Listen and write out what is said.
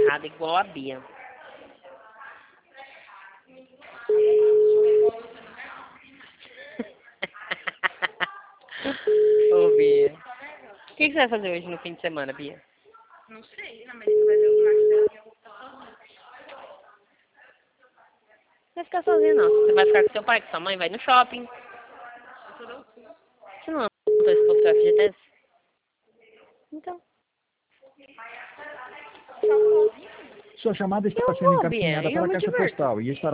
errada igual a Bia. Ô, Bia. O que você vai fazer hoje no fim de semana, Bia? Não sei, mas ele vai ver o Marcelo e eu vou ficar sozinha. Não vai ficar sozinha, não. Você vai ficar com seu pai, com sua mãe, vai no shopping. Você não perguntou isso pro seu FGTS? Então. Sua chamada está Eu sendo vou, Bia. encaminhada Eu para a me caixa diverto. postal e estará